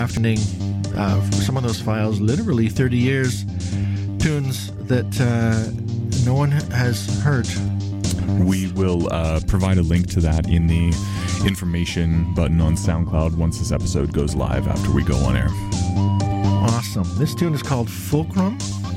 drafting some of those files, literally 30 years, tunes that no one has heard. We will provide a link to that in the information button on SoundCloud once this episode goes live after we go on air. Awesome. This tune is called Fulcrum.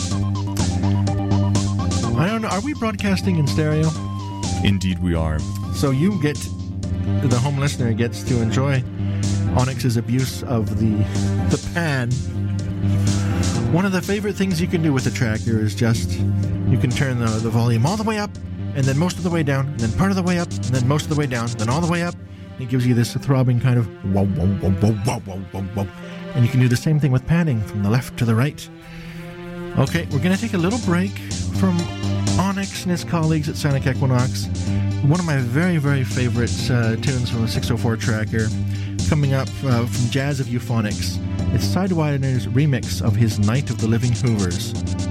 I don't know, are we broadcasting in stereo? Indeed we are. So you get, the home listener gets to enjoy Onyx's abuse of the pan. One of the favorite things you can do with a tracker is just, you can turn the volume all the way up, and then most of the way down, and then part of the way up, and then most of the way down, then all the way up. It gives you this throbbing kind of whoa, whoa, whoa, whoa, whoa, whoa, whoa, whoa. And you can do the same thing with panning from the left to the right. Okay, we're going to take a little break from Onyx and his colleagues at Sonic Equinox. One of my very, very favorite tunes from the 604 tracker, coming up from Jazz of Euphonics. It's Sidewider's remix of his Night of the Living Hoovers.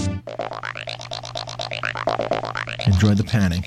Enjoy the panning.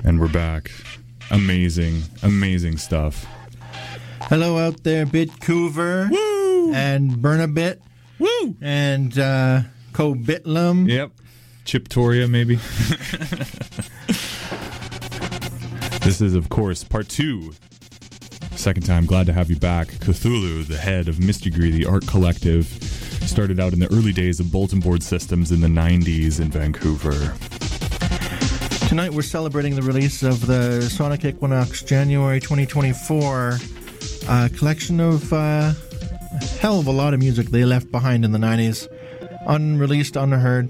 And we're back. Amazing, amazing stuff. Hello out there, Bitcouver. Woo! And Burnabit. Woo! And Cobitlum. Yep. Chiptoria, maybe. This is, of course, part 2. Second time, glad to have you back. Cthulhu, the head of Mystery, the art collective, started out in the early days of Bulletin Board Systems in the 90s in Vancouver. Tonight we're celebrating the release of the Sonic Equinox January 2024 collection of a hell of a lot of music they left behind in the 90s. Unreleased, unheard.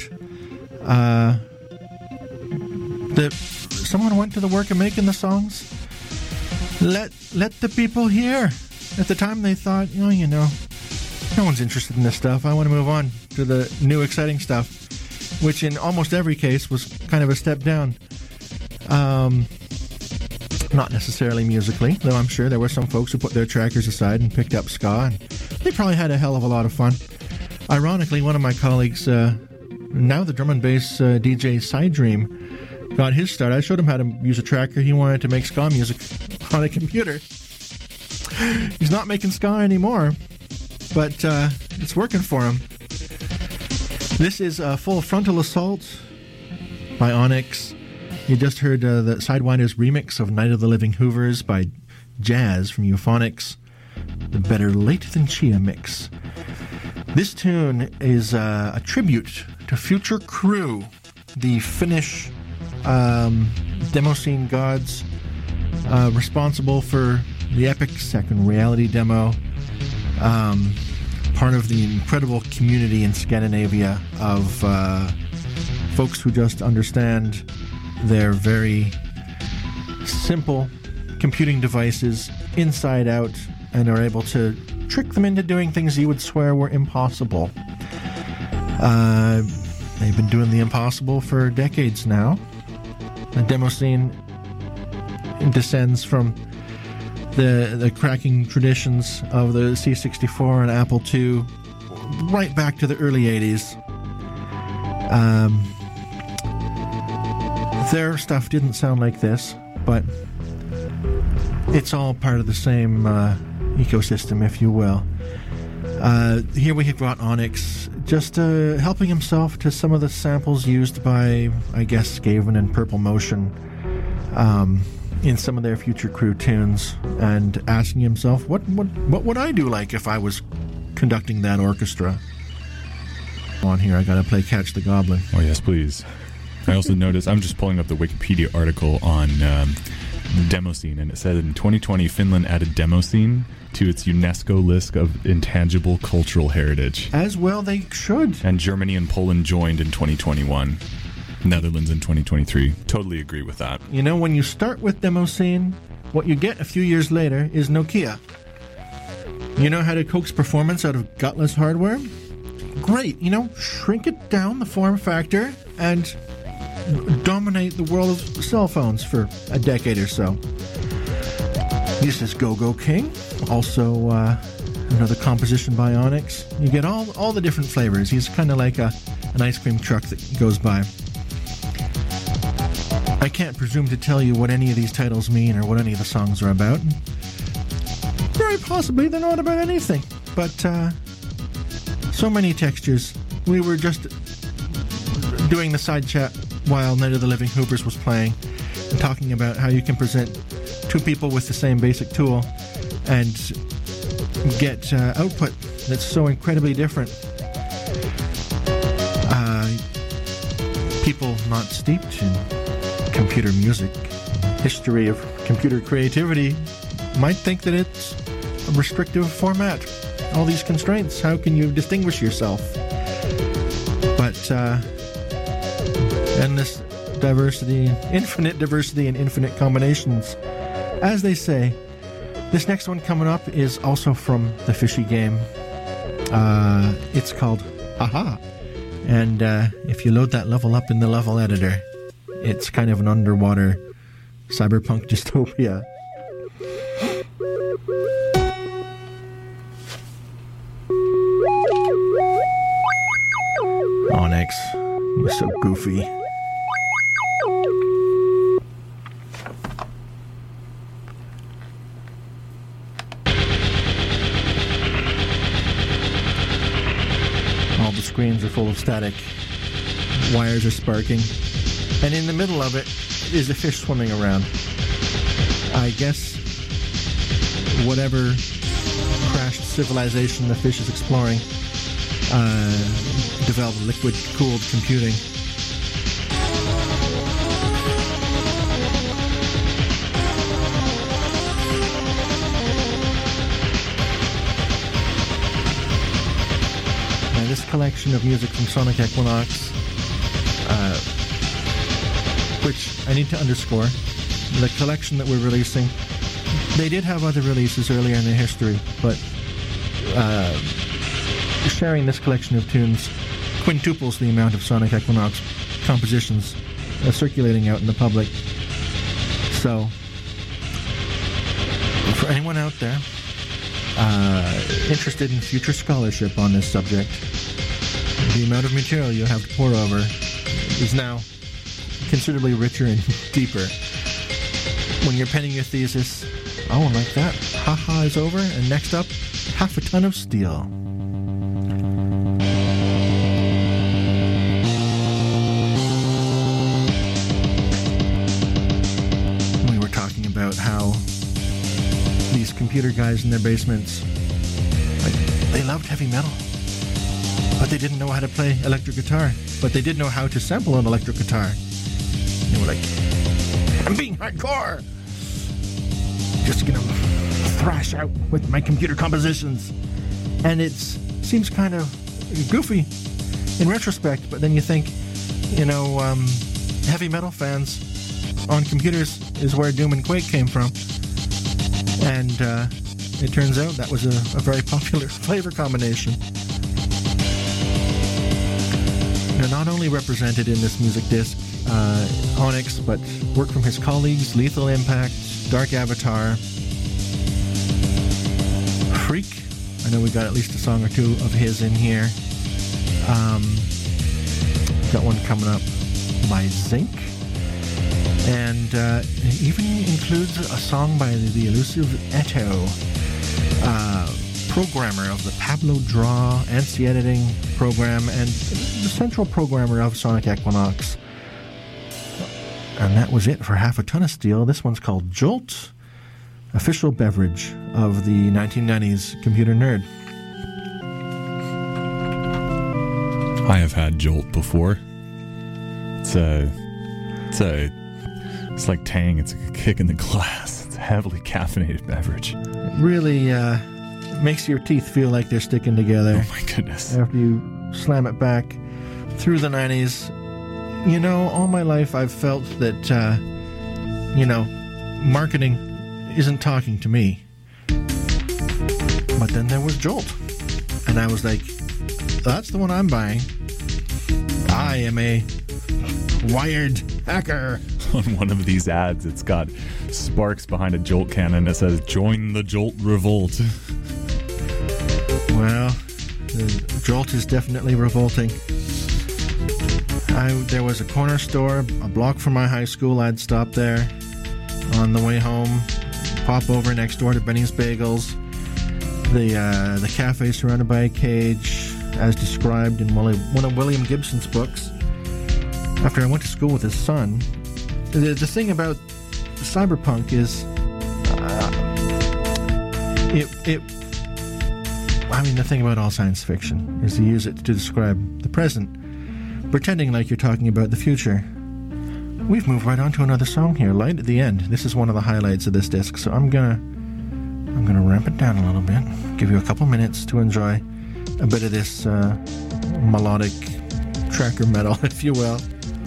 Someone went to the work of making the songs. Let the people hear. At the time they thought, no one's interested in this stuff. I want to move on to the new exciting stuff, which in almost every case was kind of a step down. Not necessarily musically, though I'm sure there were some folks who put their trackers aside and picked up ska, and they probably had a hell of a lot of fun. Ironically, one of my colleagues, now the drum and bass DJ Sidedream, got his start. I showed him how to use a tracker. He wanted to make ska music on a computer. He's not making ska anymore, but it's working for him. This is Full Frontal Assault by Onyx. You just heard the Sidewinders remix of Night of the Living Hoovers by Jazz from Euphonics, the Better Late Than Chia mix. This tune is a tribute to Future Crew, the Finnish Demoscene gods responsible for the epic Second Reality demo, part of the incredible community in Scandinavia of folks who just understand their very simple computing devices inside out and are able to trick them into doing things you would swear were impossible. They've been doing the impossible for decades now. The Demoscene descends from the cracking traditions of the C64 and Apple II right back to the early 80s. Their stuff didn't sound like this, but it's all part of the same ecosystem, if you will. Here we have got Onyx just helping himself to some of the samples used by, I guess, Skaven and Purple Motion in some of their Future Crew tunes, and asking himself, what would I do like if I was conducting that orchestra? On here, I gotta play Catch the Goblin. Oh, yes, please. I also noticed, I'm just pulling up the Wikipedia article on Demoscene, and it said in 2020, Finland added Demoscene to its UNESCO list of intangible cultural heritage. As well they should. And Germany and Poland joined in 2021. Netherlands in 2023. Totally agree with that. You know, when you start with Demoscene, what you get a few years later is Nokia. You know how to coax performance out of gutless hardware? Great. Shrink it down, the form factor, and dominate the world of cell phones for a decade or so. This is Go-Go King, also another composition by Onyx. You get all the different flavors. He's kind of like an ice cream truck that goes by. I can't presume to tell you what any of these titles mean or what any of the songs are about. Very possibly they're not about anything, but so many textures. We were just doing the side chat while Night of the Living Hoovers was playing, and talking about how you can present two people with the same basic tool and get output that's so incredibly different. People not steeped in computer music, history of computer creativity, might think that it's a restrictive format. All these constraints, how can you distinguish yourself? But endless diversity, infinite diversity and infinite combinations. As they say, this next one coming up is also from the Fishy game. It's called Haha. And if you load that level up in the level editor, it's kind of an underwater cyberpunk dystopia. Onyx, you're so goofy. screens are full of static. Wires are sparking. And in the middle of it is a fish swimming around. I guess whatever crashed civilization the fish is exploring developed liquid-cooled computing. Now, this collection of music from Sonic Equinox, which I need to underscore, the collection that we're releasing, they did have other releases earlier in their history, but sharing this collection of tunes quintuples the amount of Sonic Equinox compositions circulating out in the public. So, for anyone out there interested in future scholarship on this subject, the amount of material you have to pour over is now considerably richer and deeper. When you're penning your thesis, oh, like that, haha is over, and next up, half a ton of steel. We were talking about how these computer guys in their basements, like, they loved heavy metal, but they didn't know how to play electric guitar, but they did know how to sample an electric guitar. They were like, I'm being hardcore, just gonna thrash out with my computer compositions. And it seems kind of goofy in retrospect, but then you think, heavy metal fans on computers is where Doom and Quake came from. And it turns out that was a very popular flavor combination. They're not only represented in this music disc, Onyx, but work from his colleagues, Lethal Impact, Dark Avatar, Freak. I know we got at least a song or two of his in here. Got one coming up by Zinc. And it even includes a song by the elusive Eto, programmer of the Pablo Draw ANSI editing program and the central programmer of Sonic Equinox. And that was it for half a ton of steel. This one's called Jolt, official beverage of the 1990s computer nerd. I have had Jolt before. It's like Tang. It's like a kick in the glass. It's a heavily caffeinated beverage. It really makes your teeth feel like they're sticking together. Oh my goodness. After you slam it back through the 90s. All my life I've felt that, marketing isn't talking to me. But then there was Jolt. And I was like, that's the one I'm buying. I am a wired hacker. On one of these ads, it's got sparks behind a Jolt cannon that says, "Join the Jolt Revolt." Well, the Jolt is definitely revolting. There was a corner store a block from my high school. I'd stop there on the way home, pop over next door to Benny's Bagels. The cafe surrounded by a cage, as described in one of William Gibson's books. After I went to school with his son, the thing about cyberpunk is, the thing about all science fiction is to use it to describe the present, pretending like you're talking about the future. We've moved right on to another song here, Light at the End. This is one of the highlights of this disc, so I'm gonna ramp it down a little bit, give you a couple minutes to enjoy a bit of this melodic tracker metal, if you will.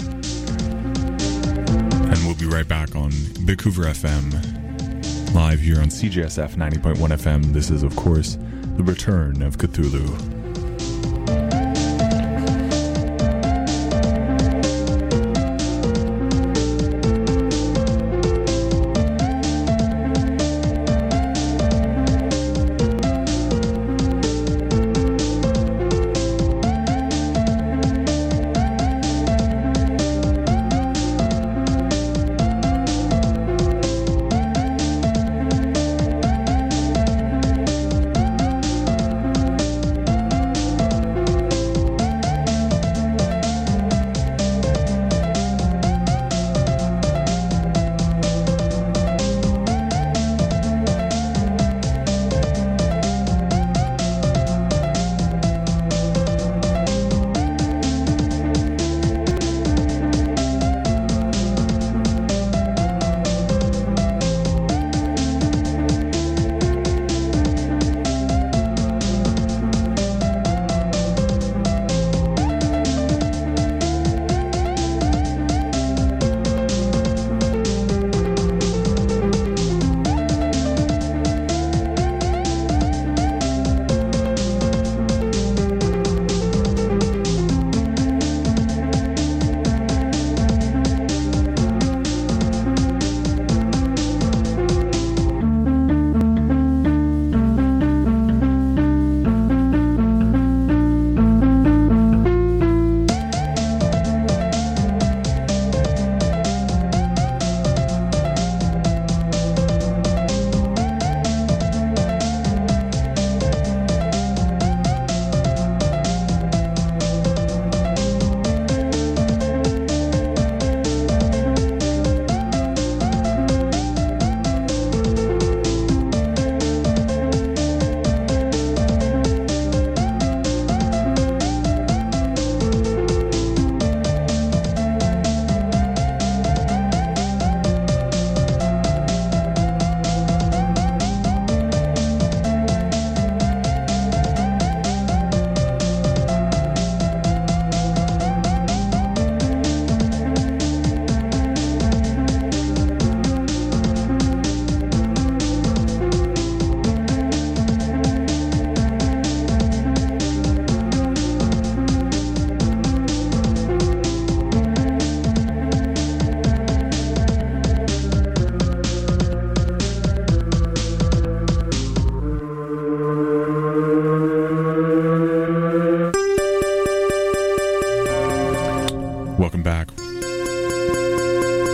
And we'll be right back on Big Hoover FM, live here on CJSF 90.1 FM. This is, of course, the return of Cthulhu.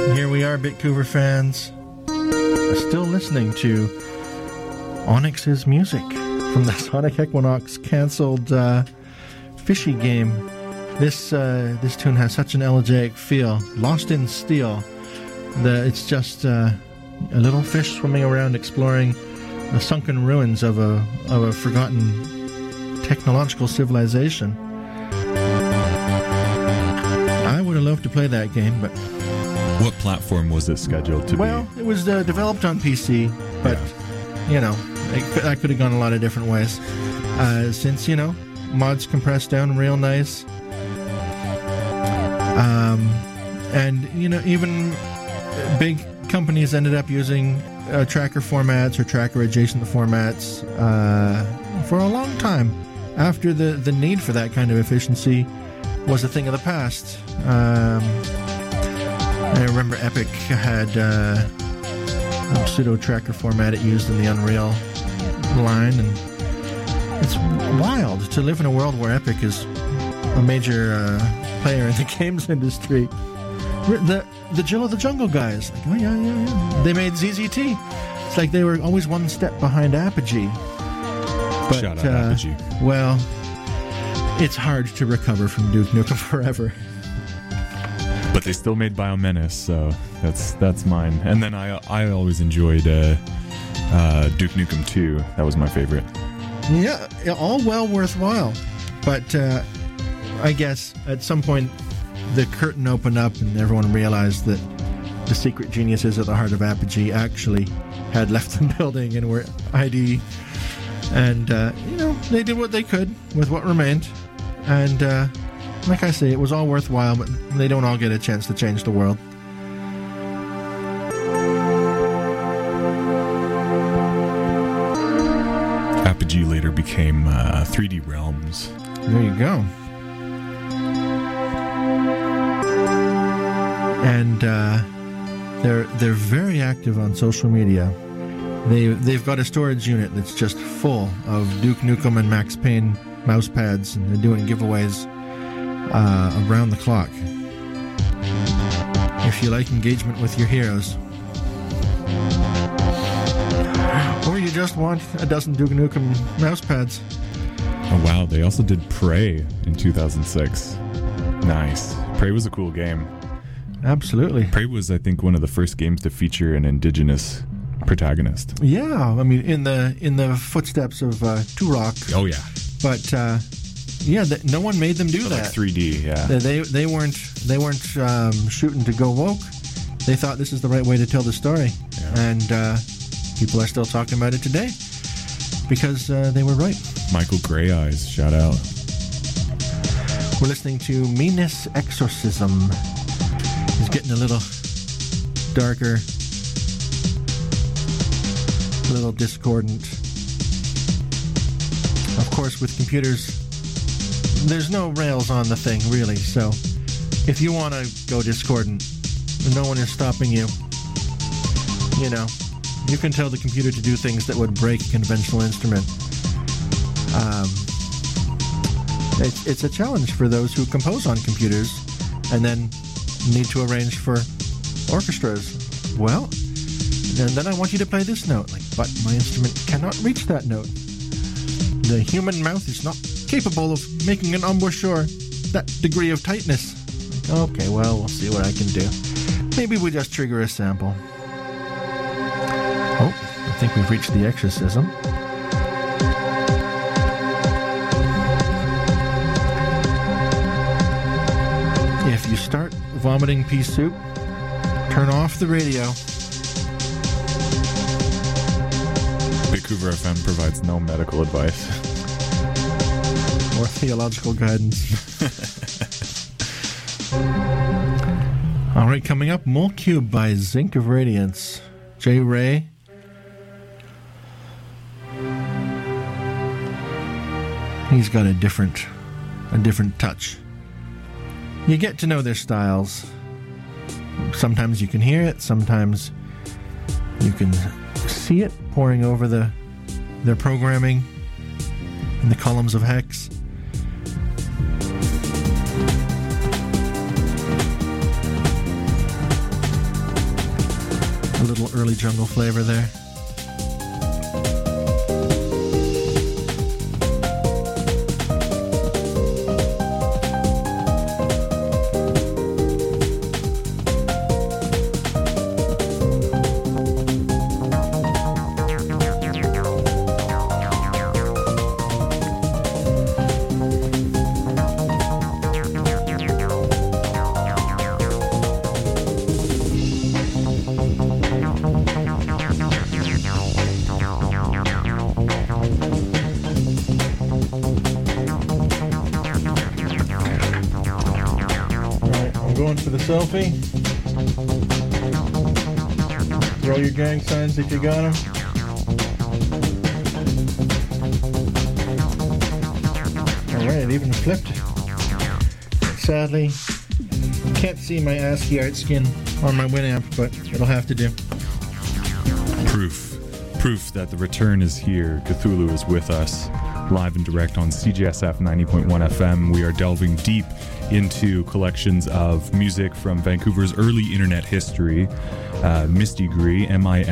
Here we are, Bitcouver fans, still listening to Onyx's music from the Sonic Equinox cancelled Fishy game. This tune has such an elegiac feel. Lost in Steel. It's just a little fish swimming around exploring the sunken ruins of a forgotten technological civilization. I would have loved to play that game, but... What platform was it scheduled to be? Well, it was developed on PC, but, that could have gone a lot of different ways. Since, mods compressed down real nice. And, even big companies ended up using tracker formats or tracker-adjacent formats for a long time after the need for that kind of efficiency was a thing of the past. I remember Epic had a pseudo-tracker format it used in the Unreal line, and it's wild to live in a world where Epic is a major player in the games industry. The Jill of the Jungle guys, like, oh yeah. They made ZZT. It's like they were always one step behind Apogee. But, shout out Apogee. Well, it's hard to recover from Duke Nukem Forever. But they still made Biomenace, so that's mine. And then I always enjoyed Duke Nukem 2. That was my favorite. Yeah, all well worthwhile. But I guess at some point the curtain opened up and everyone realized that the secret geniuses at the heart of Apogee actually had left the building and were ID. And, they did what they could with what remained. And, like I say, it was all worthwhile, but they don't all get a chance to change the world. Apogee later became 3D Realms. There you go. And they're very active on social media. They've got a storage unit that's just full of Duke Nukem and Max Payne mouse pads, and they're doing giveaways around the clock. If you like engagement with your heroes, or you just want a dozen Duke Nukem mouse pads. Oh wow, they also did Prey in 2006. Nice. Prey was a cool game. Absolutely. Prey was, I think, one of the first games to feature an indigenous protagonist. Yeah, I mean, in the footsteps of Turok. Oh yeah. But no one made them do that. Like 3D, yeah. They weren't shooting to go woke. They thought this is the right way to tell the story, and people are still talking about it today because they were right. Michael Grey Eyes, shout out. We're listening to Meanness Exorcism. It's getting a little darker, a little discordant. Of course, with computers, there's no rails on the thing, really, so if you want to go discordant, no one is stopping you. You can tell the computer to do things that would break a conventional instrument. It's a challenge for those who compose on computers and then need to arrange for orchestras. Well, and then I want you to play this note. But my instrument cannot reach that note. The human mouth is not capable of making an embouchure that degree of tightness. Okay, well, we'll see what I can do. Maybe we just trigger a sample. Oh, I think we've reached the exorcism. If you start vomiting pea soup, turn off the radio. Bitcouver FM provides no medical advice. Or theological guidance. All right, coming up, Mole Cube by Zinc of Radiance. J. Ray. He's got a different touch. You get to know their styles. Sometimes you can hear it, sometimes you can see it pouring over their programming in the columns of hex. A little early jungle flavor there. For the selfie. Throw your gang signs if you got them. Alright, it even flipped. Sadly, can't see my ASCII art skin on my Winamp, but it'll have to do. Proof that the return is here. Cthulhu is with us, live and direct on CJSF 90.1 FM. We are delving deep into collections of music from Vancouver's early internet history. Mistigris,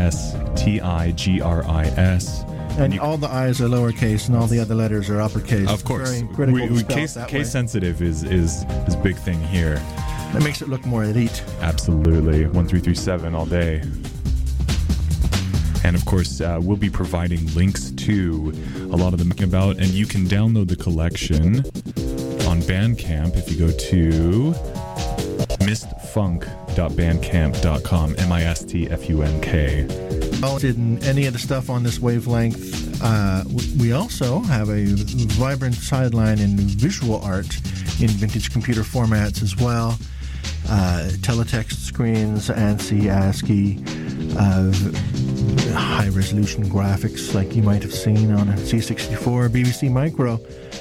Mistigris. And all the I's are lowercase and all the other letters are uppercase. Of course. Very critical Case sensitive is big thing here. That makes it look more elite. Absolutely. 1337 all day. And of course, we'll be providing links to a lot of them about, and you can download the collection on Bandcamp if you go to mistfunk.bandcamp.com, MISTFUNK. Didn't any of the stuff on this wavelength. We also have a vibrant sideline in visual art in vintage computer formats as well. Teletext screens, ANSI, ASCII, high-resolution graphics like you might have seen on a C64 BBC Micro.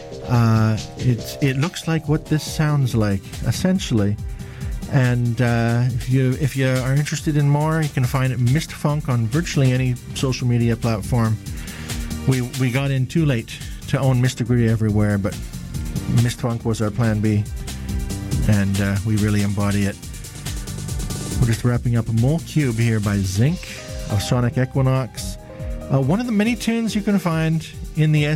It looks like what this sounds like, essentially. And if you are interested in more, you can find it Mistfunk on virtually any social media platform. We got in too late to own Mistigris everywhere, but Mistfunk was our plan B, and we really embody it. We're just wrapping up a Mole Cube here by Zinc of Sonic Equinox. One of the many tunes you can find in the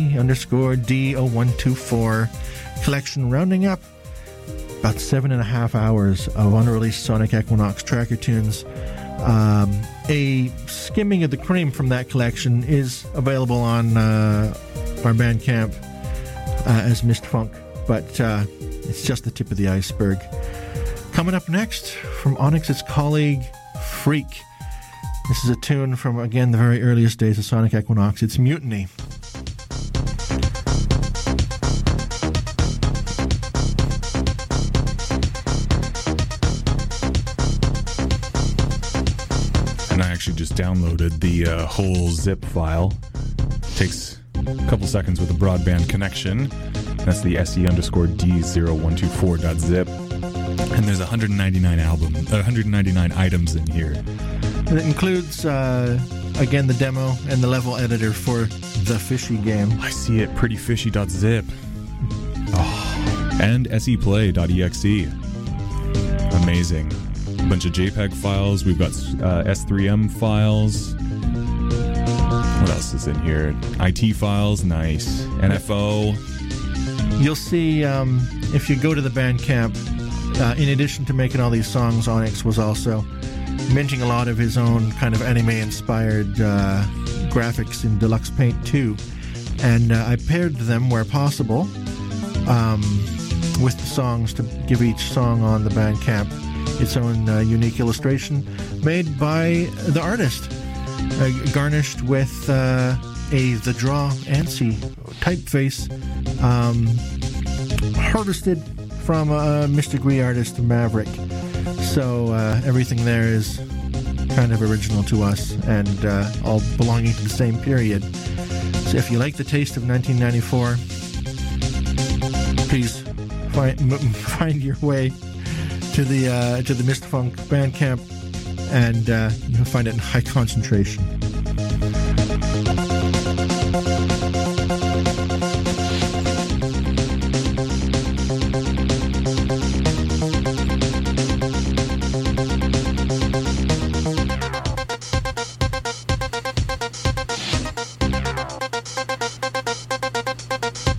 SE_D0124 collection, rounding up about 7.5 hours of unreleased Sonic Equinox tracker tunes. A skimming of the cream from that collection is available on our Bandcamp as Mistfunk, but it's just the tip of the iceberg. Coming up next, from Onyx's colleague, Freak. This is a tune from, again, the very earliest days of Sonic Equinox. It's Mutiny. And I actually just downloaded the whole zip file. Takes a couple seconds with a broadband connection. That's the SE_D0124.zip. And there's 199 items in here. And it includes, again, the demo and the level editor for the Fishy game. I see it, prettyfishy.zip. Oh. And seplay.exe. Amazing. A bunch of JPEG files. We've got S3M files. What else is in here? IT files, nice. NFO. You'll see, if you go to the Bandcamp, in addition to making all these songs, Onyx was also minting a lot of his own kind of anime-inspired graphics in Deluxe Paint 2. And I paired them where possible with the songs to give each song on the Bandcamp its own unique illustration made by the artist, garnished with the Draw ANSI typeface, harvested from a Mistigris artist, Maverick. So everything there is kind of original to us and all belonging to the same period. So if you like the taste of 1994, please find your way to the Mistfunk Bandcamp, and you'll find it in high concentration.